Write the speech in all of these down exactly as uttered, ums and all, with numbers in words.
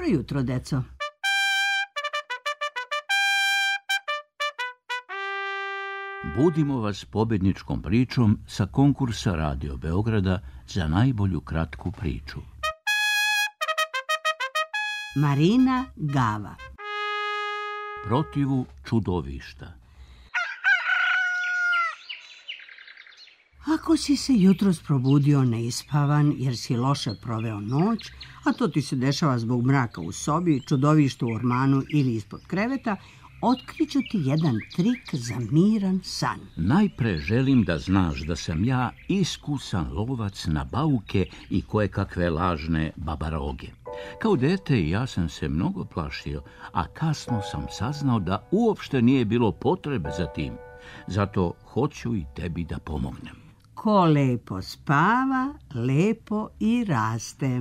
jutro, deco. Budimo vas pobedničkom pričom sa konkursa Radio Beograda za najbolju kratku priču. Marina Gava. Protivu čudovišta. Ako si se jutros probudio neispavan jer si loše proveo noć, a to ti se dešava zbog mraka u sobi, čudovištu u ormanu ili ispod kreveta, otkriću ti jedan trik za miran san. Najpre želim da znaš da sam ja iskusan lovac na bauke i kojekakve lažne babaroge. Kao dete ja sam se mnogo plašio, a kasno sam saznao da uopšte nije bilo potrebe za tim. Zato hoću i tebi da pomognem. Ko lepo spava, lepo i raste.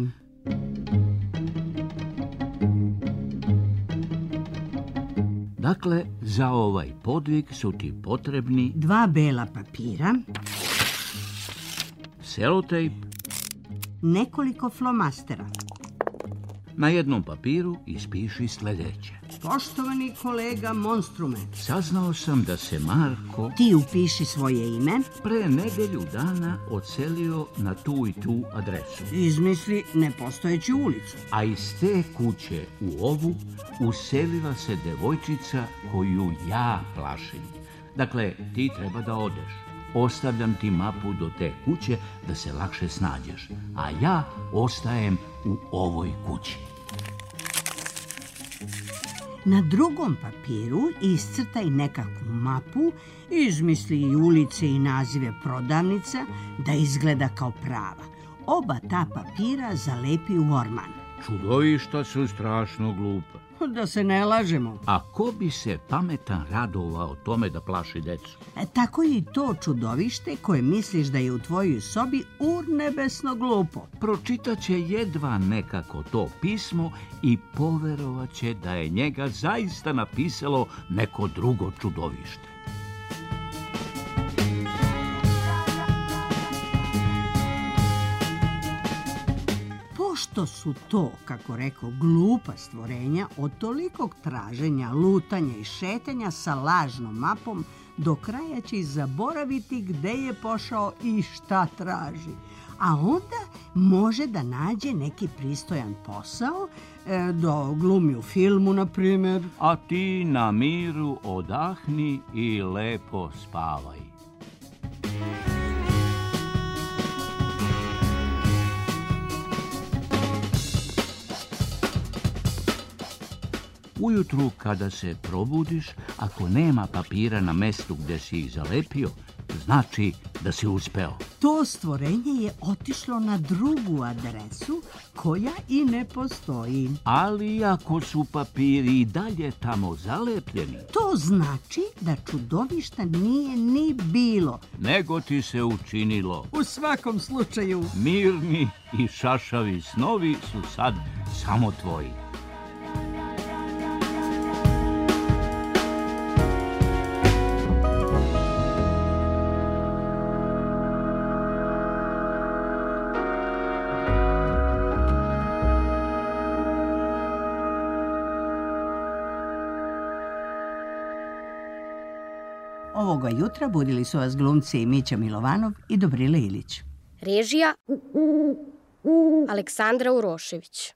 Dakle, za ovaj podvig su ti potrebni dva bela papira, selotejp, nekoliko flomastera. na jednom papiru ispiši sledeće. Poštovani kolega Monstrume, Saznao sam da se Marko ti upiši svoje ime, pre nedelju dana odselio na tu i tu adresu. izmisli nepostojeću ulicu. A iz te kuće u ovu uselila se devojčica koju ja plašim. Dakle, ti treba da odeš. Ostavljam ti mapu do te kuće da se lakše snađeš, a ja ostajem u ovoj kući. Na drugom papiru iscrtaj nekakvu mapu, izmisli i ulice i nazive prodavnica da izgleda kao prava. Oba ta papira zalepi u orman. Čudovišta su strašno glupa. Da se ne lažemo. A ko bi se pametan radovao tome da plaši decu? E, tako je i to čudovište koje misliš da je u tvojoj sobi urnebesno glupo. Pročitaće jedva nekako to pismo i poverovaće da je njega zaista napisalo neko drugo čudovište. Pošto su to, kako rekao, glupa stvorenja, od tolikog traženja, lutanja i šetanja sa lažnom mapom, do kraja će i zaboraviti gde je pošao i šta traži. A onda može da nađe neki pristojan posao, e, da glumi u filmu, na primjer. A ti na miru odahni i lepo spavaj. Ujutru kada se probudiš, ako nema papira na mestu gde si ih zalepio, znači da si uspeo. To stvorenje je otišlo na drugu adresu koja i ne postoji. Ali ako su papiri i dalje tamo zalepljeni, To znači da čudovišta nije ni bilo. nego ti se učinilo. U svakom slučaju, Mirni i šašavi snovi su sad samo tvoji. ovoga jutra budili su vas glumci Mića Milovanov i Dobrile Ilić. Režija Aleksandra Urošević.